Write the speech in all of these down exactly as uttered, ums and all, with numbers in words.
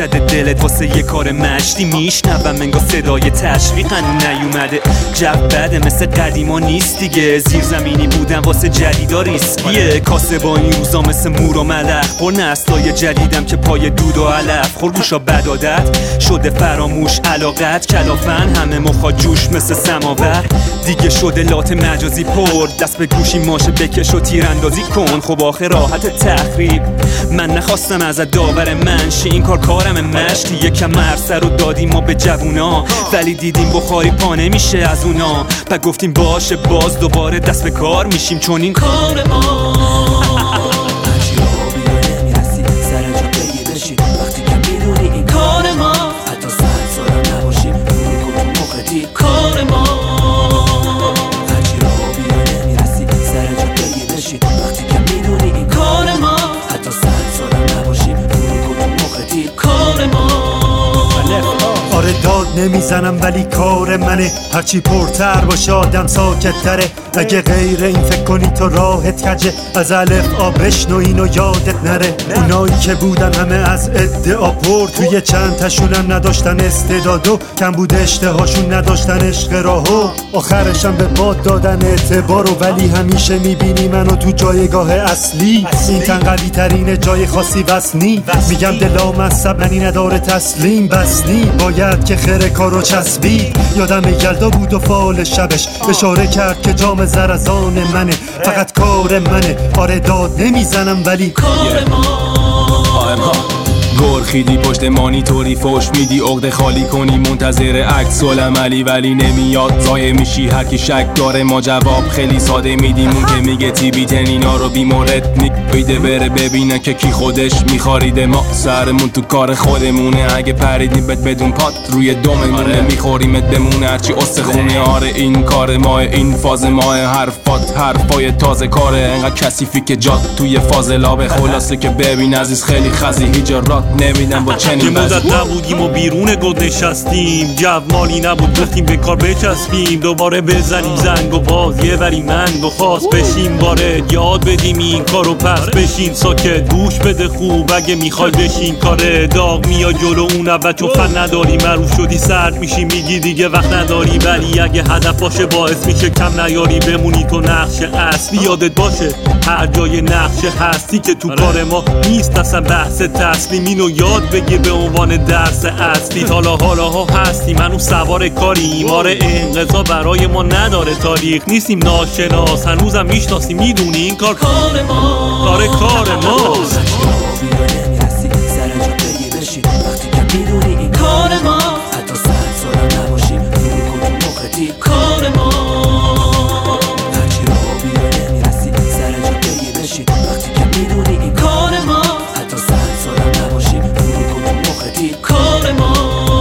زده دلت واسه یه کار مشتی میشنوم انگار صدای تشویق هنو نیومده. جو بده مثل قدیما نیست دیگه، زیر زمینی بودن واسه جدیدا ریسکیه. کاسه با این روزا مثل مور و ملخ، پر نسلای جدیدم که پای دود و علف. خورگوشا بدادت شده فراموش، علاقت کلافن همه مخا جوش مثل سماور. دیگه شده لات مجازی پر، دست به گوشی ماشه بکش و تیراندازی کن. خب آخه راحت تخریب، من نخواستم ازت داور منشی، این کار کارم مشتی. یکم مرسه رو دادیم ما به جوونا، ولی دیدیم بخاری پا نمیشه از اونا. و گفتیم باشه باز دوباره دست به کار میشیم، چون این کار ما. وقتی که میدونی این کار ما، حتی صد سالم نباشیم فرو کن تو مختی. کار ما هرچی را بیای نمیرسی سر جا بگی بشی. وقتی که میدونی این کار ما، حتی صد سالم نباشیم فرو کن تو مختی. کار ما آره داد نمیزنم ولی کار منه، هرچی پرتر باشه آدم ساکت تره. اگه غیر این فکر کنی تو راحت کجه، از الف آ بشنو اینو یادت نره. اونایی که بودن همه از ادعا پر، توی چند تاشونم نداشتن استعدادو، کم بود اشتهاشون نداشتن عشق راهو. آخرشم به باد دادن اعتبارو، ولی همیشه میبینی منو تو جایگاه اصلی. این تن قوی ترین جای خاصی وصنی، میگم دلام از سبنی نداره تسلیم. بسنی باید که خیر کارو چسبید. یادم یلدا بود و فال شبش اشاره کرد که جام زرزان منه، فقط کار منه. آره داد نمیزنم ولی کار ما. گرخیدی پشت مانیتوری فوش میدی، عقده خالی کنی منتظر عکس العملی، ولی نمیاد ضایع میشی. هر کی شک داره ما جواب خیلی ساده میدیم. اون که میگه تی بی تن اینا رو بی مورد میگیده بره ببینه که کی خودش میخاریده. ما سرمون تو کار خودمونه، اگه پریدیم بد بدون پات روی دوممونه. میخوریمت بمونه هرچی استخونه. آره این کار ماه، این فاز ماه، حرفات حرفای تازه کاره. انقدر کثیفی که جات توی فاز لابه. خلاصه که ببین عزیز خیلی خزی هیجارات نمیدم با چنین وضعی. یه مدت نبودیم و بیرون گود نشستیم، جو مالی نبود گفتیم به کار بچسبیم. دوباره بزنیم زنگ و باز یه وری منگ و خواست بشیم وارد. یاد بدیم این کارو پس بشین ساکت گوش بده خوب. اگه میخوای بشین کاره داغ میای جلو اون اول، چون فن نداری معروف شدی سرد میشی میگی دیگه وقت نداری. ولی اگه هدف باشه باعث میشه کم نیاری بمونی تو نقش اصلی. یادت باشه هر جای نقشه هستی که تو کار ما نیست اصلا بحث تسلیم. اینو یاد بگیر به عنوان درس اصلی. حالا حالا ها هستیم هنوز سوار کاریم. آره انقضا برای ما نداره تاریخ، نیستیم ناشناس هنوزم میشناسیم. میدونی این کار کار ما. آره کار ماست. سر جا بگی بشی. وقتی که میدونی این کار ما، حتی صد سالم نباشیم فرو کن تو مختی. کار ما هرچی را بیای نمیرسی سر جا بگی بشی. وقتی که میدونی این کار ما، حتی صد سالم نباشیم فرو کن تو مختی. کار ما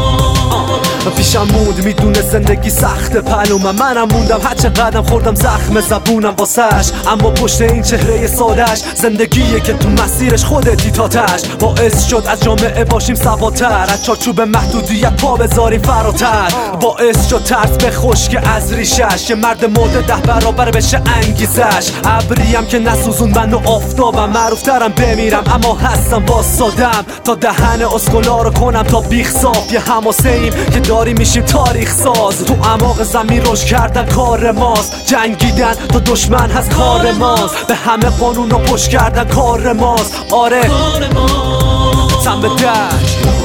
پیشم موند میدونه زندگی سخت پلومم. منم موندم هرچه قدم خوردم زخم زبونم واسش. اما پشت این چهره سادش زندگیه که تو مسیرش خودتی تاتش. باعث شد از جامعه باشیم سواتر، از چارچوب محدودیت پا بذاریم فراتر. باعث شد ترس به خشک از ریشش، یه مرد مرده ده برابر بشه انگیزش. ابریم که نسوزون من و آفتابم، معروف ترم بمیرم اما هستم واسادم. تا دهن اسکولا رو کنم تا بیخ صاف. یه حماسه ایم که داریم میشیم تاریخ ساز. تو اعماق زمین رشد کردن کار ماست، جنگیدن تا دشمن هست کار ماست. به همه قانون رو پشت کردن کار ماست. آره کار ما تن به در